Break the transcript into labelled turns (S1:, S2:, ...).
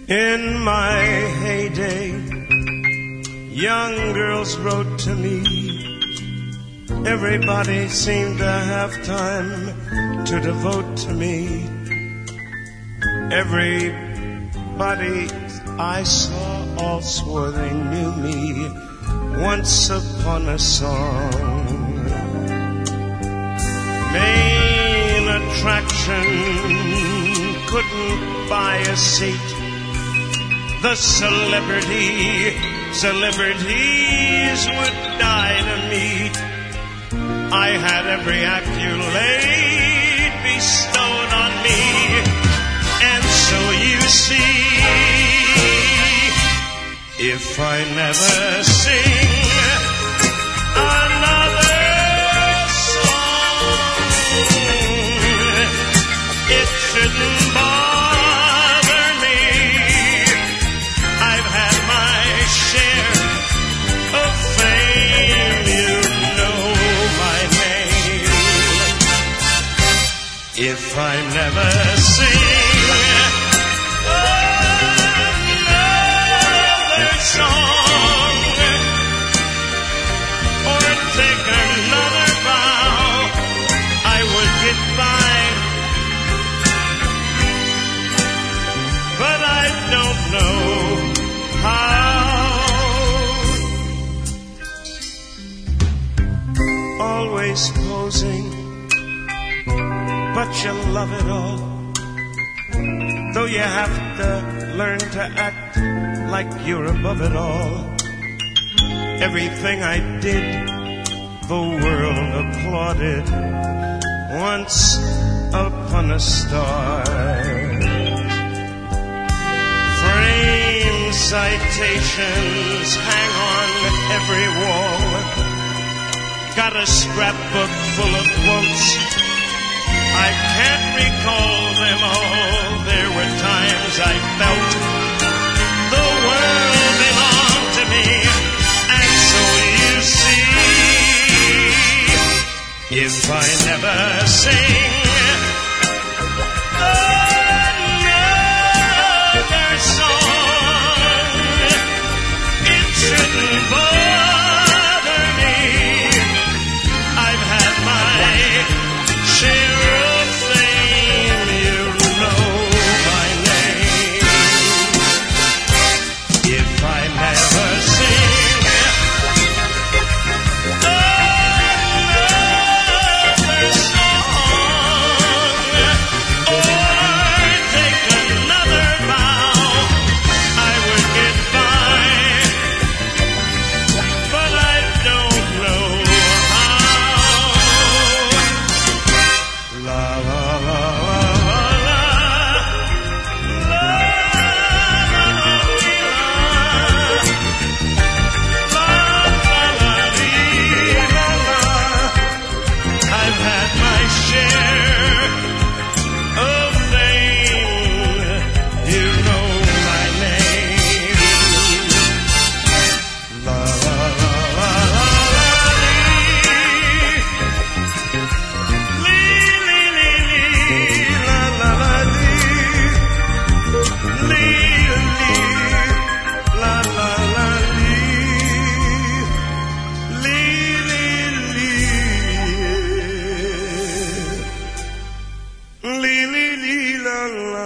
S1: In my heyday, young girls wrote to me. Everybody seemed to have time to devote to me. Everybody I saw all swore they knew me once upon a song. Main attraction couldn't buy a seat. The celebrities would die to meet. I had every accolade bestowed on me. And so you see, if I never sing another song, it shouldn't bother me. I've had my share of fame, you know my name. If I never sing another song or take another vow, I would get by. But I don't know how. Always posing, but you love it all. Though you have to learn to act like you're above it all. Everything I did, the world applauded once upon a star. Frame citations hang on every wall. Got a scrapbook full of quotes. I can't recall them all. There were times I felt the world belonged to me. And so you see, if I never sing another song, it shouldn't bother me. I've had my share of fame, you know my name. If I never sing another song or take another vow, I would get by. But I don't know how. La la la la la la I've had my share of fame, you know my name. La la la la la lee, lee, lee, lee, la la la lee, lee, lee, la la la lee, lee, lee, lee, lee, lee, lee, la la.